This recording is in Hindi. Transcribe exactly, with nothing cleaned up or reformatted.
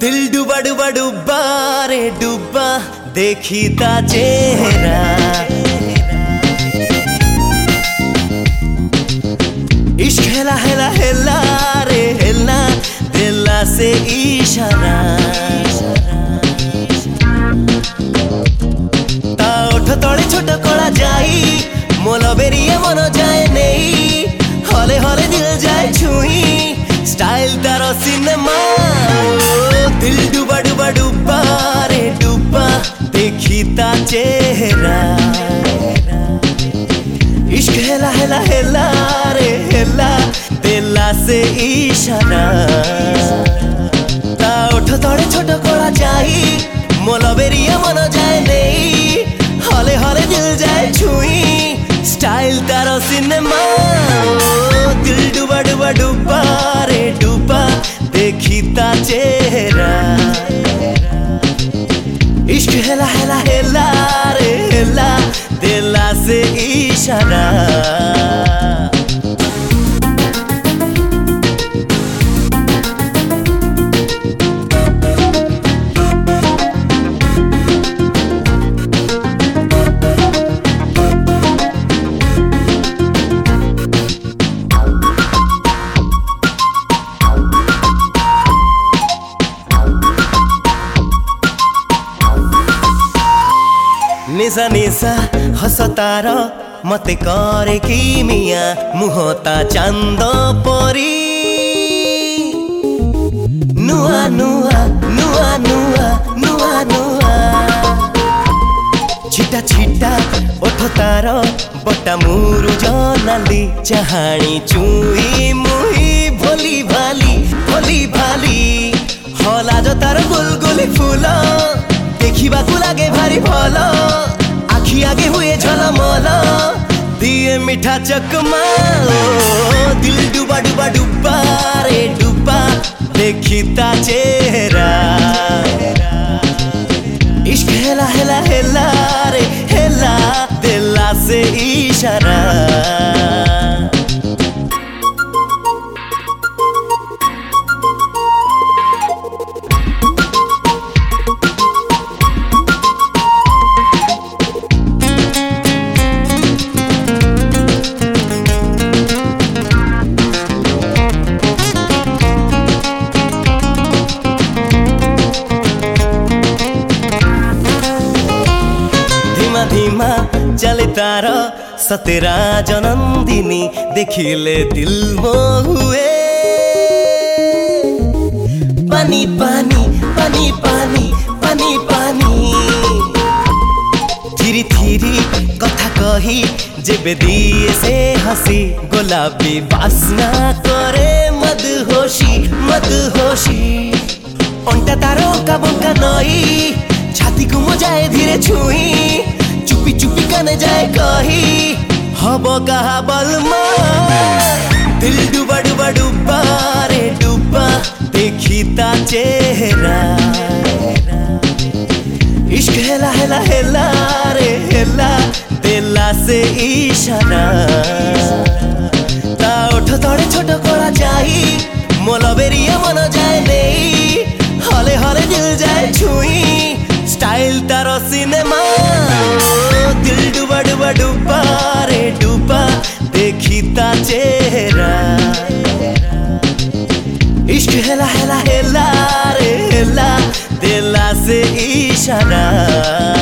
दिल डुबा डुबा डुबा रे डुबा देखी ता चेहरा। इश्क हेला हेला हेला रे हेला दिला से इशारा। ता ओठ तले छोट कला जाई मोल बेरिए मन जाए नहीं हले हले दिल जाए छुई स्टाइल तारो सिनेमा। दिल डुबा डुबा डुबा रे डुबा देखी ता चेहरा। इश्क हेला हेला हेला रे हेला दिला से इशारा। ता ओठ तले छोट कला जाई मोल बेरिए मन जाए नहीं हले हले दिल जाए छुई स्टाइल तारो सिनेमा। दिल डुबा डुबा डुबा रे डुबा देखी ता चेहरा। इश्क हेला हेला हेला रे हेला दिला से इशारा। निशा निशा हसतार मते करे कि मिया मुहता चांद परी। नुआ नुआ नुआ नुआ नुआ नुआ छिटा छिटा ओठ तार बटा मुरु जनाली चाहाणी चुई मुही भोली भाली भोली भाली। हला जो तार गुलगुली फूल देखिबा को लागे भारी भल आखि आगे हुए झलमल दिए मीठा चकमा। दिल डुबा डुबा डुबा रे डुबा देखी ता चेहरा। इश्क हेला हेला हेला रे हेला दिला से इशारा। धीमा चले तार सतेरा जनंदिनी देखिले दिल मोहुए। पानी पानी पानी पानी पानी पानी धीरे धीरे कथा कही जेबे दिए से हसी गोलाबी बासना करे मदहोशी मदहोशी। अंटा तारो का बंका नई छाती को मजाए धीरे छुई चुपी चुपी कने जाए कही हब कहा बलमा। दिल डुबा डुबा डुबा रे डुबा देखी ता चेहरा। इश्क हेला हेला हेला रे हेला दिला से इशारा। ता ओठ तले छोट कला जाई मोल बेरिए मन जाए नहीं हले हले दिल जाए छुई स्टाइल तारो सिनेमा। दिल डुबा डुबा डुबा रे डुबा देखी ता चेहरा। इश्क हेला हेला हेला रे हेला दिला से इशारा।